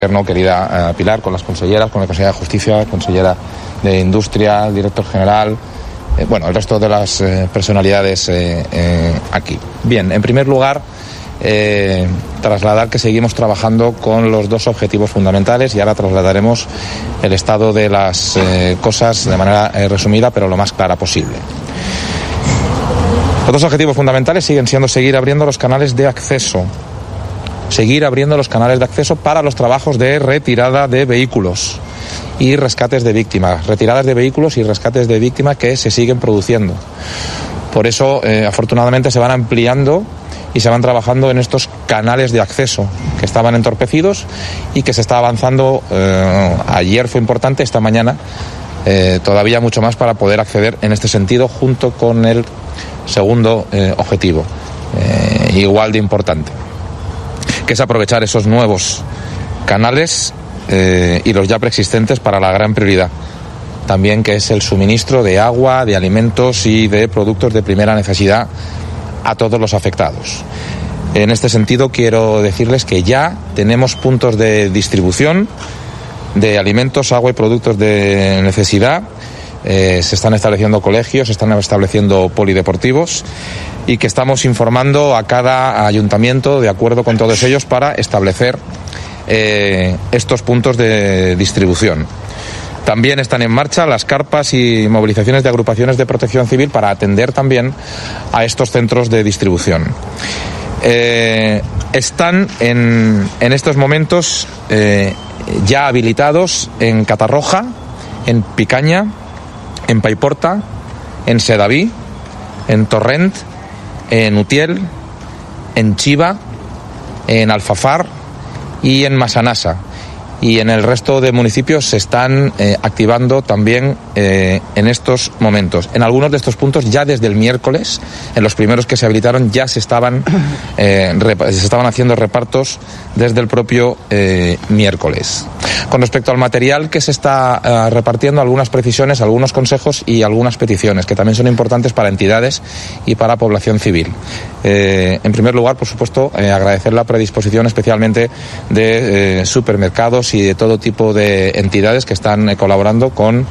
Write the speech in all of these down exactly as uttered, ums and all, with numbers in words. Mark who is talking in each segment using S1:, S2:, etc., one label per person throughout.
S1: Gobierno, querida uh, Pilar, con las conselleras, con la consellera de Justicia, consellera de Industria, el director general, eh, bueno, el resto de las eh, personalidades eh, eh, aquí. Bien, en primer lugar, eh, trasladar que seguimos trabajando con los dos objetivos fundamentales y ahora trasladaremos el estado de las eh, cosas de manera eh, resumida, pero lo más clara posible. Los dos objetivos fundamentales siguen siendo seguir abriendo los canales de acceso. Seguir abriendo los canales de acceso para los trabajos de retirada de vehículos y rescates de víctimas, retiradas de vehículos y rescates de víctimas que se siguen produciendo. Por eso, eh, afortunadamente, se van ampliando y se van trabajando en estos canales de acceso que estaban entorpecidos y que se está avanzando. Eh, ayer fue importante, esta mañana eh, todavía mucho más para poder acceder en este sentido, junto con el segundo eh, objetivo, eh, igual de importante, que es aprovechar esos nuevos canales eh, y los ya preexistentes para la gran prioridad, también que es el suministro de agua, de alimentos y de productos de primera necesidad a todos los afectados. En este sentido, quiero decirles que ya tenemos puntos de distribución de alimentos, agua y productos de necesidad. Eh, se están estableciendo colegios, se están estableciendo polideportivos y que estamos informando a cada ayuntamiento de acuerdo con todos ellos para establecer eh, estos puntos de distribución. También están en marcha las carpas y movilizaciones de agrupaciones de protección civil para atender también a estos centros de distribución. Eh, están en, en estos momentos eh, ya habilitados en Catarroja, en Picaña, en Paiporta, en Sedaví, en Torrent, en Utiel, en Chiva, en Alfafar y en Massanassa. Y en el resto de municipios se están eh, activando también eh, en estos momentos. En algunos de estos puntos ya desde el miércoles, en los primeros que se habilitaron, ya se estaban, eh, rep- se estaban haciendo repartos desde el propio eh, miércoles. Con respecto al material que se está eh, repartiendo, algunas precisiones, algunos consejos y algunas peticiones que también son importantes para entidades y para población civil. Eh, en primer lugar, por supuesto, eh, agradecer la predisposición especialmente de eh, supermercados y de todo tipo de entidades que están eh, colaborando con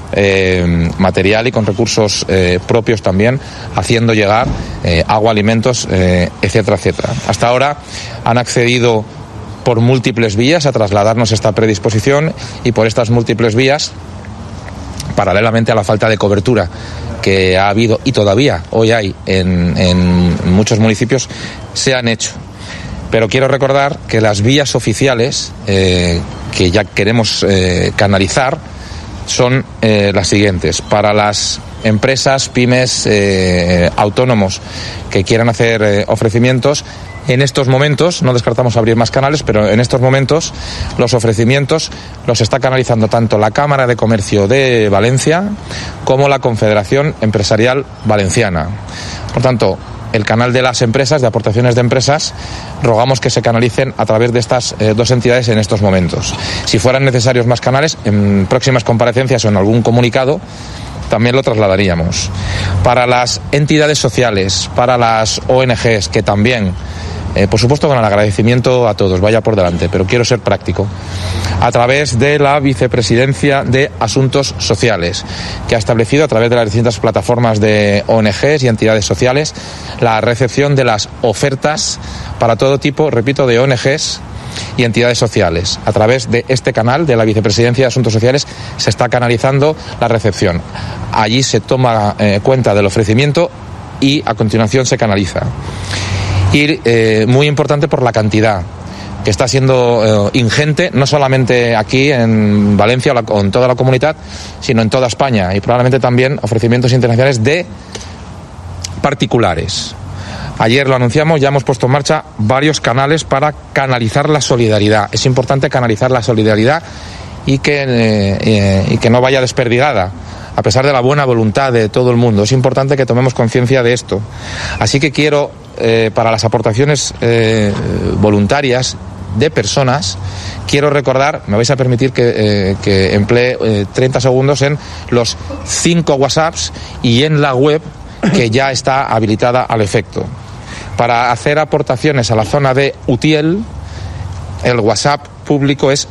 S1: eh, material y con recursos eh, propios también, haciendo llegar eh, agua, alimentos, eh, etcétera, etcétera. Hasta ahora han accedido por múltiples vías a trasladarnos esta predisposición y por estas múltiples vías, paralelamente a la falta de cobertura que ha habido y todavía hoy hay en, en muchos municipios, se han hecho. Pero quiero recordar que las vías oficiales eh, que ya queremos eh, canalizar son eh, las siguientes. Para las empresas, pymes, eh, autónomos que quieran hacer eh, ofrecimientos, en estos momentos, no descartamos abrir más canales, pero en estos momentos los ofrecimientos los está canalizando tanto la Cámara de Comercio de Valencia como la Confederación Empresarial Valenciana. Por tanto, el canal de las empresas, de aportaciones de empresas, rogamos que se canalicen a través de estas eh, dos entidades en estos momentos. Si fueran necesarios más canales, en próximas comparecencias o en algún comunicado, también lo trasladaríamos. Para las entidades sociales, para las O N Ges, que también, eh, por supuesto con el agradecimiento a todos, vaya por delante, pero quiero ser práctico, a través de la Vicepresidencia de Asuntos Sociales, que ha establecido a través de las distintas plataformas de O N Ges y entidades sociales la recepción de las ofertas para todo tipo, repito, de O N Ges y entidades sociales. A través de este canal de la Vicepresidencia de Asuntos Sociales se está canalizando la recepción. Allí se toma eh, cuenta del ofrecimiento y a continuación se canaliza. Y eh, muy importante por la cantidad, que está siendo eh, ingente, no solamente aquí en Valencia o, la, o en toda la comunidad, sino en toda España, y probablemente también ofrecimientos internacionales de particulares. Ayer lo anunciamos, ya hemos puesto en marcha varios canales para canalizar la solidaridad. Es importante canalizar la solidaridad y que, eh, eh, y que no vaya desperdigada, a pesar de la buena voluntad de todo el mundo. Es importante que tomemos conciencia de esto. Así que quiero, eh, para las aportaciones eh, voluntarias de personas, quiero recordar, me vais a permitir que, eh, que emplee eh, treinta segundos en los cinco WhatsApps y en la web que ya está habilitada al efecto. Para hacer aportaciones a la zona de Utiel, el WhatsApp público es